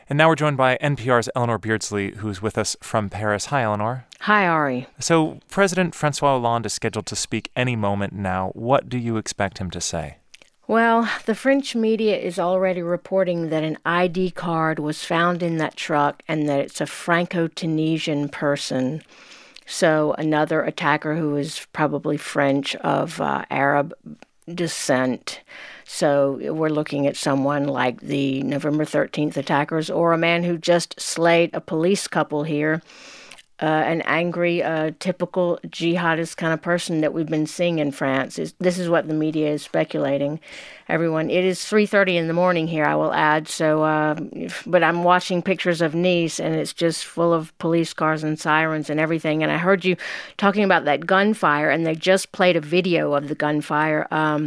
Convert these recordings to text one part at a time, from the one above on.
And now we're joined by NPR's Eleanor Beardsley, who's with us from Paris. Hi, Eleanor. Hi, Ari. So President Francois Hollande is scheduled to speak any moment now. What do you expect him to say? Well, the French media is already reporting that an ID card was found in that truck and that it's a Franco-Tunisian person. So another attacker who is probably French of Arab descent. So we're looking at someone like the November 13th attackers or a man who just slayed a police couple here. An angry, typical jihadist kind of person that we've been seeing in France. This is what the media is speculating. Everyone, it is 3:30 in the morning here, I will add. So, but I'm watching pictures of Nice, and it's just full of police cars and sirens and everything. And I heard you talking about that gunfire, and they just played a video of the gunfire.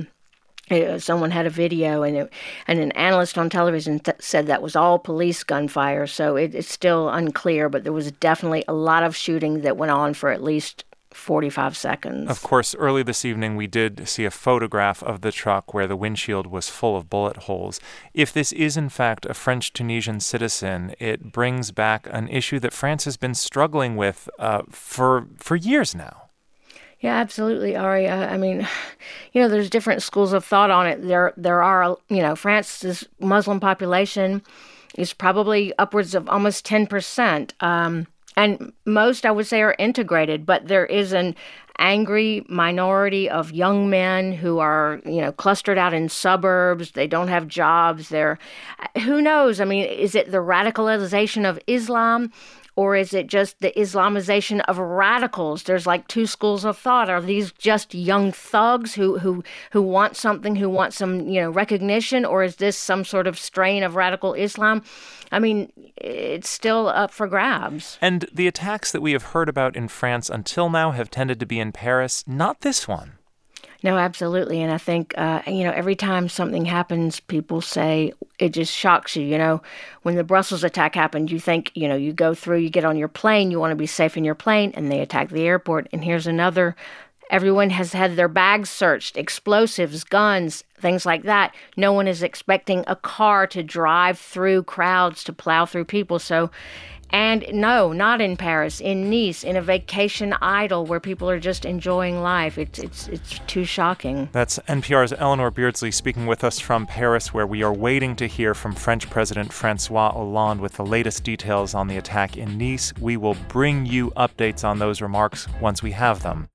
Someone had a video, and an analyst on television said that was all police gunfire. So it's still unclear, but there was definitely a lot of shooting that went on for at least 45 seconds. Of course, early this evening, we did see a photograph of the truck where the windshield was full of bullet holes. If this is, in fact, a French-Tunisian citizen, it brings back an issue that France has been struggling with for years now. Yeah, absolutely, Ari. I mean, there's different schools of thought on it. There are, France's Muslim population is probably upwards of almost 10%. And most, I would say, are integrated. But there is an angry minority of young men who are, clustered out in suburbs. They don't have jobs. Who knows? I mean, is it the radicalization of Islam? Or is it just the Islamization of radicals? There's like two schools of thought. Are these just young thugs who want something, who want some, recognition? Or is this some sort of strain of radical Islam? I mean, it's still up for grabs. And the attacks that we have heard about in France until now have tended to be in Paris, not this one. No, absolutely. And I think, every time something happens, people say it just shocks you. When the Brussels attack happened, you think, you go through, you get on your plane, you want to be safe in your plane, and they attack the airport. And here's another. Everyone has had their bags searched, explosives, guns, things like that. No one is expecting a car to drive through crowds, to plow through people. And no, not in Paris, in Nice, in a vacation idyll where people are just enjoying life. It's too shocking. That's NPR's Eleanor Beardsley speaking with us from Paris, where we are waiting to hear from French President Francois Hollande with the latest details on the attack in Nice. We will bring you updates on those remarks once we have them.